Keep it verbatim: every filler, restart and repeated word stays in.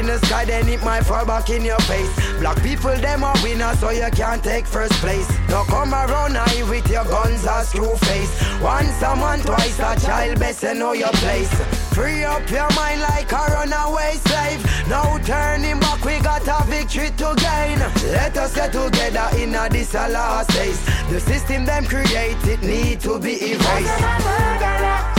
in the sky, then it might fall back in your face. Black people, them are winners, so you can't take first place. Don't come around now with your guns or screw face. Once a man, twice a child, best you know your place. Free up your mind like a runaway slave. No turning back, we got a victory to gain. Let us get together in a this a last days. The system them create, it need to be erased.